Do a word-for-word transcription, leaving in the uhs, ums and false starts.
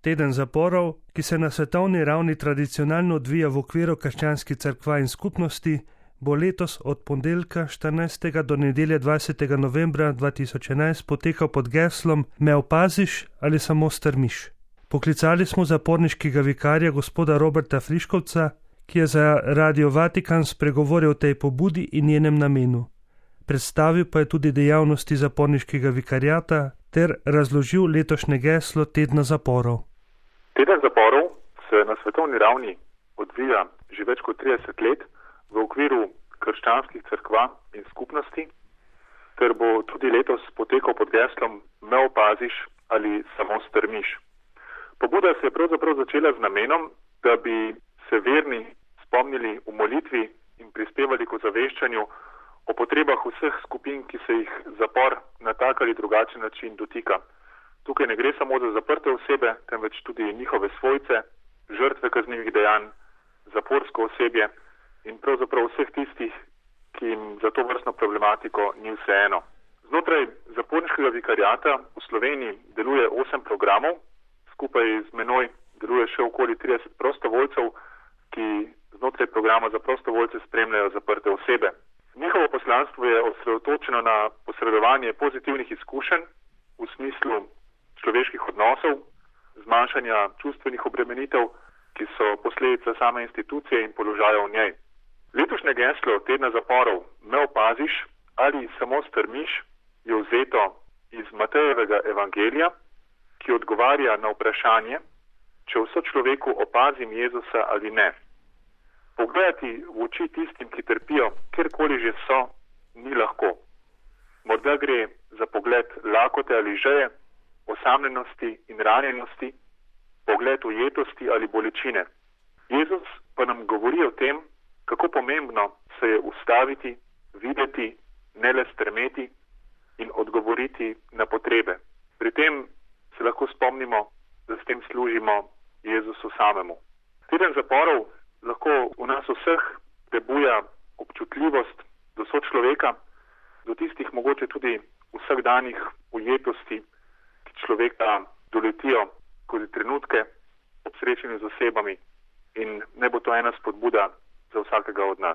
Teden zaporov, ki se na svetovni ravni tradicionalno odvija v okviru krščanskih cerkva in skupnosti, bo letos od ponedeljka štirinajstega do nedelje dvajsetega novembra dva tisoč enajst potekal pod geslom Me opaziš ali samo strmiš. Poklicali smo zaporniškega vikarja gospoda Roberta Friškovca, ki je za Radio Vatikan spregovoril o tej pobudi in njenem namenu. Predstavil pa je tudi dejavnosti zaporniškega vikariata ter razložil letošnje geslo Tedna zaporov. Teden zaporov se na svetovni ravni odvija že več kot trideset let v okviru krščanskih cerkva in skupnosti, ter bo tudi letos potekal pod geslom Me opaziš ali samo strmiš. Pobuda se je pravzaprav začela z namenom, da bi se verni spomnili v molitvi in prispevali k ozaveščanju o potrebah vseh skupin, ki se jih zapor na tak ali drugačen način dotika. Tukaj ne gre samo za zaprte osebe, temveč tudi njihove svojce, žrtve kaznivih dejanj, zaporsko osebje in pravzaprav vseh tistih, ki jim za to vrstno problematiko ni vseeno. Znotraj zaporniškega vikariata v Sloveniji deluje osem programov, skupaj z menoj deluje še okoli trideset prostovoljcev, ki znotraj programa za prostovoljce spremljajo zaprte osebe. Njihovo poslanstvo je osredotočeno na posredovanje pozitivnih izkušenj v smislu človeških odnosov, zmanjšanja čustvenih obremenitev, ki so posledica same institucije in položaja v njej. Letošnje geslo Tedna zaporov Me opaziš ali samo strmiš je vzeto iz Matejevega evangelija, ki odgovarja na vprašanje, če v sočloveku opazim Jezusa ali ne. Pogledati v oči tistim, ki trpijo, kjerkoli že so, ni lahko. Morda gre za pogled lakote ali žeje, osamljenosti in ranjenosti, pogled ujetosti ali bolečine. Jezus pa nam govori o tem, kako pomembno se je ustaviti, videti, ne le strmeti in odgovoriti na potrebe. Pri tem se lahko spomnimo, da s tem služimo Jezusu samemu. Teden zaporov lahko v nas vseh debuja občutljivost do sočloveka, do tistih mogoče tudi vsakdanjih ujetosti, ki človeka doletijo skozi trenutke ob srečanju z osebami, in ne bo to ena spodbuda za vsakega od nas.